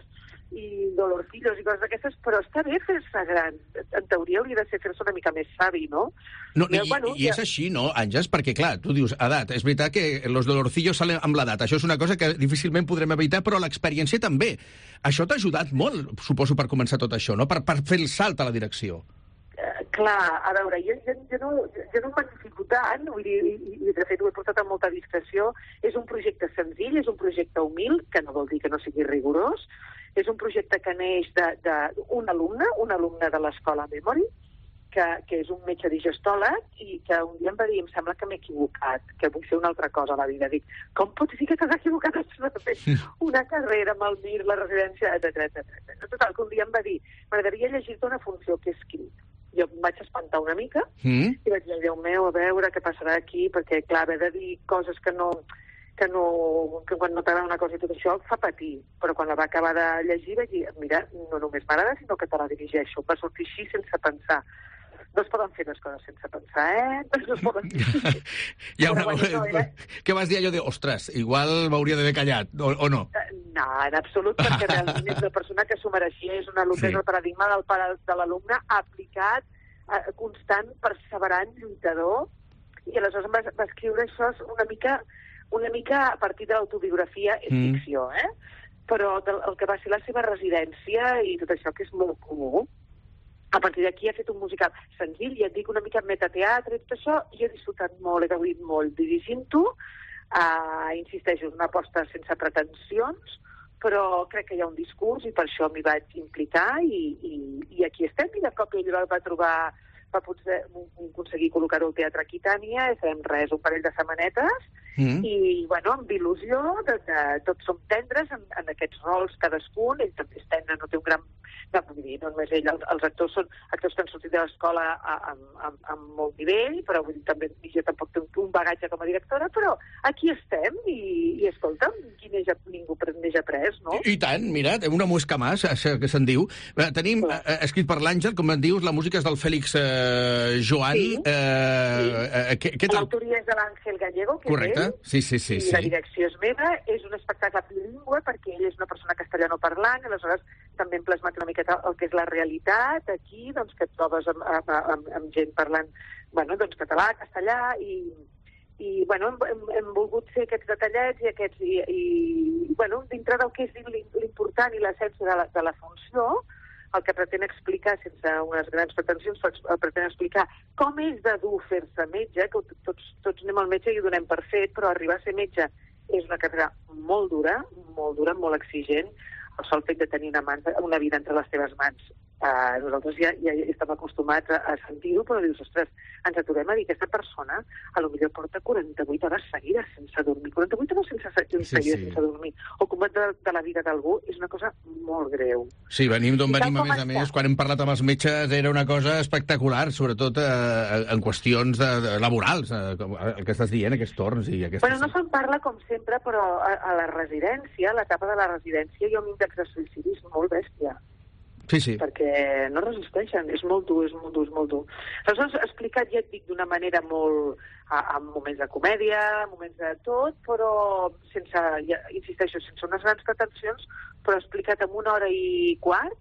[SPEAKER 20] i dolorcillos i coses d'aquestes, però està bé fer-se gran. En teoria hauria de ser fer-se una mica més savi, no?
[SPEAKER 5] No, i, bueno, i ja... és així, no, Àngels? Perquè, clar, tu dius edat. És veritat que els dolorcillos salen amb l'edat. Això és una cosa que difícilment podrem evitar, però l'experiència també. Això t'ha ajudat molt, suposo, per començar tot això, no? Per, per fer el salt a la direcció.
[SPEAKER 20] Uh, clar, a veure, jo, jo, jo, no, jo no em magnifico tant, vull dir, i, i de fet ho he portat amb molta discreció. És un projecte senzill, és un projecte humil, que no vol dir que no sigui rigorós. És un projecte que neix d'un alumne, un alumne de l'escola Memory, que, que és un metge digestòleg i que un dia em va dir, em sembla que m'he equivocat, que vull fer una altra cosa a la vida. Dic, com pot dir que t'has equivocat? Has fet una carrera amb el Mir, la residència, etcètera, etcètera. Total, que un dia em va dir, m'agradaria llegir-te una funció que he escrit. Jo em vaig espantar una mica mm. i vaig dir, Déu meu, a veure què passarà aquí, perquè, clar, haver de dir coses que no... que, no, que quan no t'agrada una cosa i tot això fa patir, però quan la va acabar de llegir vaig dir, mira, no només m'agrada sinó que te la dirigeixo, va sortir així sense pensar. No es poden fer les coses sense pensar, eh? No es poden fer.
[SPEAKER 5] Ja una... bueno, no, era... Què vas dir allò de, ostres, igual m'hauria d'haver callat, o, o no?
[SPEAKER 20] No, en absolut, perquè realment és una persona que s'ho mereixia, és una alumna, sí. És el paradigma del, de l'alumne aplicat, eh, constant, perseverant, lluitador, i aleshores va, va escriure això una mica... una mica a partir de l'autobiografia, és mm. ficció, eh? Però del, el que va ser la seva residència i tot això, que és molt comú, a partir d'aquí ha fet un musical senzill, i et dic una mica metateatre i tot això, i he disfrutat molt, he gaudit molt dirigint-ho, uh, insisteixo, és una aposta sense pretensions, però crec que hi ha un discurs i per això m'hi vaig implicar i, i, i aquí estem, i de cop ell va trobar... va potser aconseguir col·locar-ho al Teatre Aquitània, i fem res, un parell de setmanetes, mm. i, bueno, amb il·lusió, de, de, tots som tendres en, en aquests rols cadascun, ell també és tendre, no té un gran... No, dir, no només ell, els, els actors són actors que han sortit de l'escola amb, amb, amb molt nivell, però vull dir, també jo tampoc té un, un bagatge com a directora, però aquí estem, i, i escolta'm, qui neix, ningú neix après, no?
[SPEAKER 5] I, I tant, mira, una mosca més, això que se'n diu. Tenim, eh, escrit per l'Àngel, com en dius, la música és del Fèlix eh, Joan.
[SPEAKER 20] Sí.
[SPEAKER 5] Eh, sí. Eh, què, què
[SPEAKER 20] L'autoria és de l'Àngel Gallego, que
[SPEAKER 5] correcte.
[SPEAKER 20] És ell.
[SPEAKER 5] Sí, sí, sí,
[SPEAKER 20] i
[SPEAKER 5] sí.
[SPEAKER 20] La direcció és meva. És un espectacle bilingüe, perquè ell és una persona castellano parlant, aleshores també hem plasmat una miqueta el que és la realitat aquí, doncs que et trobes amb, amb, amb, amb gent parlant, bueno, doncs català, castellà, i, i bueno, hem, hem volgut fer aquests detallets i aquests, i, i bueno, dintre del que és l'important i l'essència de, la, de la funció, el que pretén explicar, sense unes grans pretensions, pretén explicar com és de dur fer-se metge, que tots, tots anem al metge i ho donem per fet, però arribar a ser metge és una carrera molt dura, molt dura, molt exigent, el sol fet de tenir una, mans, una vida entre les teves mans. Uh, nosaltres ja, ja estem acostumats a, a sentir-ho, però dius, ostres, ens aturem a dir que aquesta persona a lo millor porta quaranta-vuit hores seguides sense dormir, quaranta-vuit hores sense, seguides sí, sí. sense dormir, o combat de, de la vida d'algú és una cosa molt greu.
[SPEAKER 5] Sí, venim d'on venim, a més a més, quan hem parlat amb els metges era una cosa espectacular, sobretot eh, en qüestions de, de laborals, eh, el que estàs dient, aquests torns i aquestes...
[SPEAKER 20] Bueno, no se'n parla, com sempre, però a, a la residència, a l'etapa de la residència, hi ha un índex de suïcidis molt bèstia.
[SPEAKER 5] Sí, sí.
[SPEAKER 20] Perquè no resisteixen, és molt dur, és molt dur, és molt dur. Aleshores, explicat, ja et dic, d'una manera molt... amb moments de comèdia, moments de tot, però sense, ja, insisteixo, sense unes grans pretensions, però explicat en una hora i quart,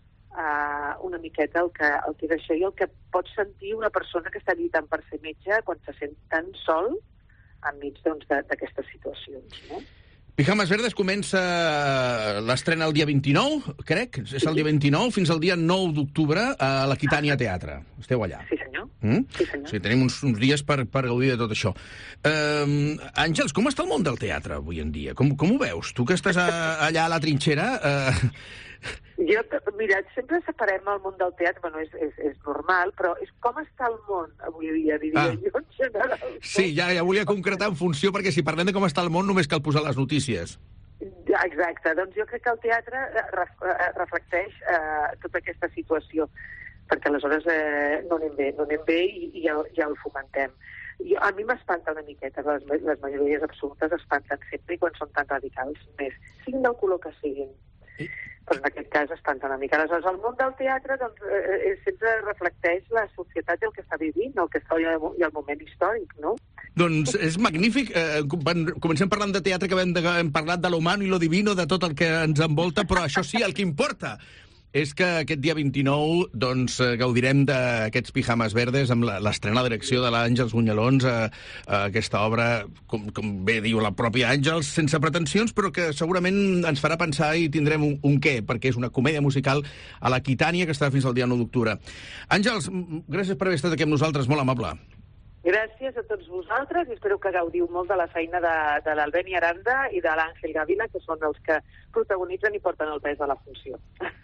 [SPEAKER 20] uh, una miqueta el que, el que és això i el que pot sentir una persona que està lluitant per ser metge quan se sent tan sol enmig doncs, d'aquestes situacions, no?
[SPEAKER 5] Pijamas Verdes comença l'estrena el dia vint-i-nou, crec, és el dia vint-i-nou, fins al dia nou d'octubre a l'Aquitània Teatre. Esteu allà.
[SPEAKER 20] Sí, senyor.
[SPEAKER 5] Mm?
[SPEAKER 20] Sí, senyor.
[SPEAKER 5] Sí, tenim uns, uns dies per, per gaudir de tot això. Uh, Àngels, com està el món del teatre avui en dia? Com, com ho veus? Tu que estàs a, allà a la trinxera... Uh...
[SPEAKER 20] Jo, mira, sempre separem el món del teatre, bueno, és, és, és normal, però és com està el món avui dia, diria ah. jo, en general.
[SPEAKER 5] Sí, ja, ja volia concretar en funció, perquè si parlem de com està el món només cal posar les notícies.
[SPEAKER 20] Exacte, doncs jo crec que el teatre reflecteix eh, tota aquesta situació, perquè aleshores eh, no anem bé, no anem bé i, i ja, ja el fomentem. I a mi m'espanta una miqueta, les, les majories absolutes espanten sempre i quan són tan radicals, més, siguin del color que siguin. I... però en aquest cas espanta una mica. Aleshores, el món del teatre doncs, eh, sempre reflecteix la societat i el que està vivint, el que està i el moment històric, no?
[SPEAKER 5] Doncs és magnífic. Eh, comencem parlant de teatre, que hem, de, hem parlat de l'humano i lo divino, de tot el que ens envolta, però això sí, el que importa és que aquest dia vint-i-nou doncs, gaudirem d'aquests Pijamas Verdes amb l'estrena de direcció de l'Àngels Buñalons, a, a aquesta obra, com, com bé diu la pròpia Àngels, sense pretensions, però que segurament ens farà pensar i tindrem un, un què, perquè és una comèdia musical a l'Aquitània que estarà fins al dia nou d'octubre. Àngels, gràcies per haver estat aquí amb nosaltres, molt amable.
[SPEAKER 20] Gràcies a tots vosaltres i espero que gaudiu molt de la feina de, de l'Albeni Aranda i de l'Àngel Gavila, que són els que protagonitzen i porten el pes de la funció.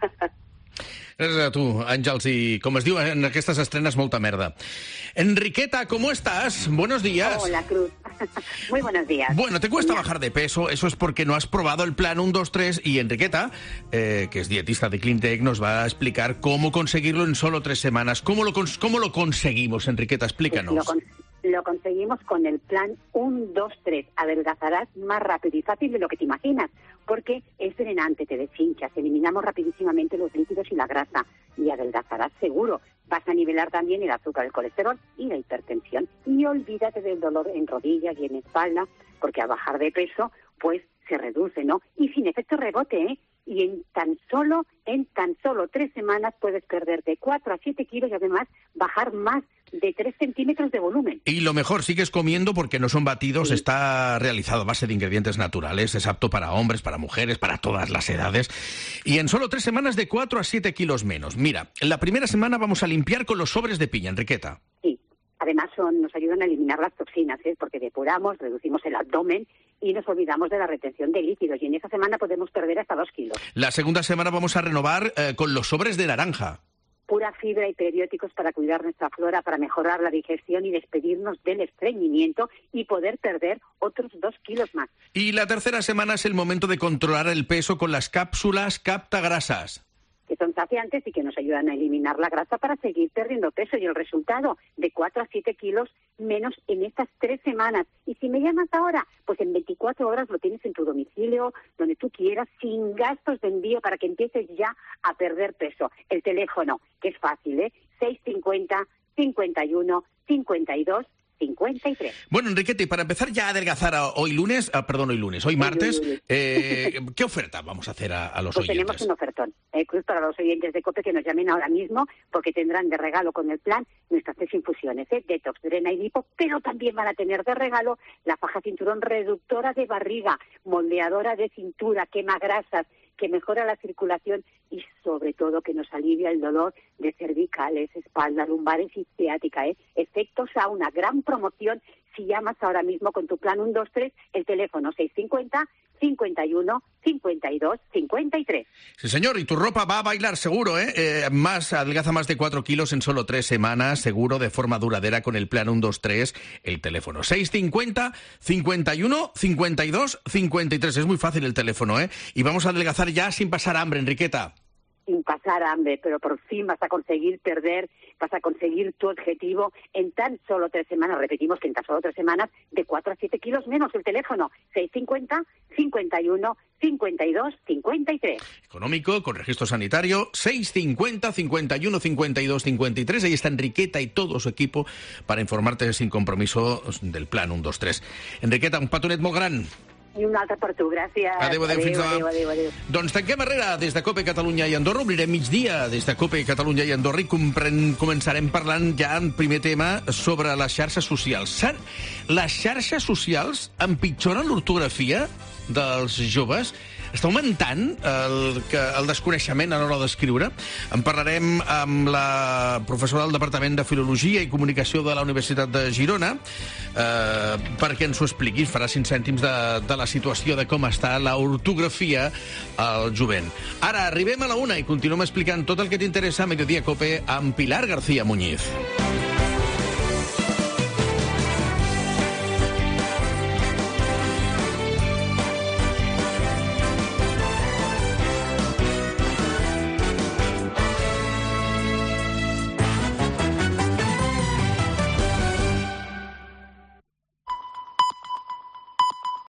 [SPEAKER 5] Gràcies a tu, Àngels, i com es diu en aquestes estrenes, molta merda. Enriqueta, ¿cómo estás? Buenos días.
[SPEAKER 8] Hola, Cruz. Muy buenos días.
[SPEAKER 5] Bueno, te cuesta bajar de peso, eso es porque no has probado el plan uno, dos, tres, y Enriqueta, eh, que es dietista de Cleantech, nos va a explicar cómo conseguirlo en solo tres semanas. ¿Cómo lo, cons cómo lo conseguimos, Enriqueta? Explícanos.
[SPEAKER 8] Pues lo, con lo conseguimos con el plan uno, dos, tres. Adelgazarás más rápido y fácil de lo que te imaginas, porque es drenante, te deshinchas, eliminamos rapidísimamente los líquidos y la grasa y adelgazarás seguro. Vas a nivelar también el azúcar, el colesterol y la hipertensión. Y olvídate del dolor en rodillas y en espalda, porque al bajar de peso, pues se reduce, ¿no? Y sin efecto rebote, ¿eh? Y en tan solo, en tan solo tres semanas puedes perder de cuatro a siete kilos y además bajar más de tres centímetros de volumen.
[SPEAKER 5] Y lo mejor, sigues comiendo porque no son batidos, sí. Está realizado a base de ingredientes naturales, es apto para hombres, para mujeres, para todas las edades. Y en solo tres semanas de cuatro a siete kilos menos. Mira, en la primera semana vamos a limpiar con los sobres de piña, Enriqueta.
[SPEAKER 8] Sí. Además son, nos ayudan a eliminar las toxinas, ¿eh? Porque depuramos, reducimos el abdomen y nos olvidamos de la retención de líquidos. Y en esa semana podemos perder hasta dos kilos.
[SPEAKER 5] La segunda semana vamos a renovar eh, con los sobres de naranja.
[SPEAKER 8] Pura fibra y prebióticos para cuidar nuestra flora, para mejorar la digestión y despedirnos del estreñimiento y poder perder otros dos kilos más.
[SPEAKER 5] Y la tercera semana es el momento de controlar el peso con las cápsulas captagrasas,
[SPEAKER 8] que son saciantes y que nos ayudan a eliminar la grasa para seguir perdiendo peso. Y el resultado, de cuatro a siete kilos menos en estas tres semanas. Y si me llamas ahora, pues en veinticuatro horas lo tienes en tu domicilio, donde tú quieras, sin gastos de envío, para que empieces ya a perder peso. El teléfono, que es fácil, ¿eh? seis cincuenta, cincuenta y uno, cincuenta y dos, cincuenta y tres.
[SPEAKER 5] Bueno, Enriqueta, y para empezar ya a adelgazar a hoy lunes, ah, perdón, hoy lunes, hoy martes, hoy, hoy, hoy. Eh, ¿qué oferta vamos a hacer a, a los
[SPEAKER 8] pues
[SPEAKER 5] oyentes?
[SPEAKER 8] Tenemos un ofertón, eh, Cruz, para los oyentes de COPE que nos llamen ahora mismo, porque tendrán de regalo con el plan nuestras tres infusiones, ¿eh? Detox, Drena y Lipo, pero también van a tener de regalo la faja cinturón reductora de barriga, moldeadora de cintura, quema grasas, que mejora la circulación y sobre todo que nos alivia el dolor de cervicales, espalda, lumbares y ciática, ¿eh? Efecto sauna, gran promoción si llamas ahora mismo con tu plan uno, dos, tres, el teléfono seis cincuenta, cincuenta y uno, cincuenta y dos, cincuenta y tres.
[SPEAKER 5] Sí, señor, y tu ropa va a bailar seguro, ¿eh? eh más, adelgaza más de cuatro kilos en solo tres semanas, seguro, de forma duradera, con el plan uno, dos, tres, el teléfono seis cincuenta, cincuenta y uno, cincuenta y dos, cincuenta y tres. Es muy fácil el teléfono, ¿eh? Y vamos a adelgazar ya sin pasar hambre, Enriqueta.
[SPEAKER 8] Sin pasar hambre, pero por fin vas a conseguir perder, vas a conseguir tu objetivo en tan solo tres semanas. Repetimos que en tan solo tres semanas, de cuatro a siete kilos menos. El teléfono seis cincuenta, cincuenta y uno, cincuenta y dos, cincuenta y tres.
[SPEAKER 5] Económico, con registro sanitario, seis cincuenta, cincuenta y uno, cincuenta y dos, cincuenta y tres. Ahí está Enriqueta y todo su equipo para informarte sin compromiso del plan uno, dos, tres. Enriqueta, un petonet molt gran.
[SPEAKER 8] I un altre per tu, gràcies.
[SPEAKER 5] Adéu, adéu, fins demà.
[SPEAKER 8] Adéu, adéu, adéu.
[SPEAKER 5] Doncs tanquem Herrera des de COPE Catalunya i Andorra. Obrirem migdia des de COPE Catalunya i Andorra i compren... començarem parlant ja en primer tema sobre les xarxes socials. Les xarxes socials empitjoren l'ortografia dels joves? Està augmentant el, el desconeixement a l'hora d'escriure? En parlarem amb la professora del Departament de Filologia i Comunicació de la Universitat de Girona eh, perquè ens ho expliqui. Farà cinc cèntims de, de la situació de com està l'ortografia al jovent. Ara arribem a la una i continuem explicant tot el que t'interessa a Mediodía Cope amb Pilar García Muñiz.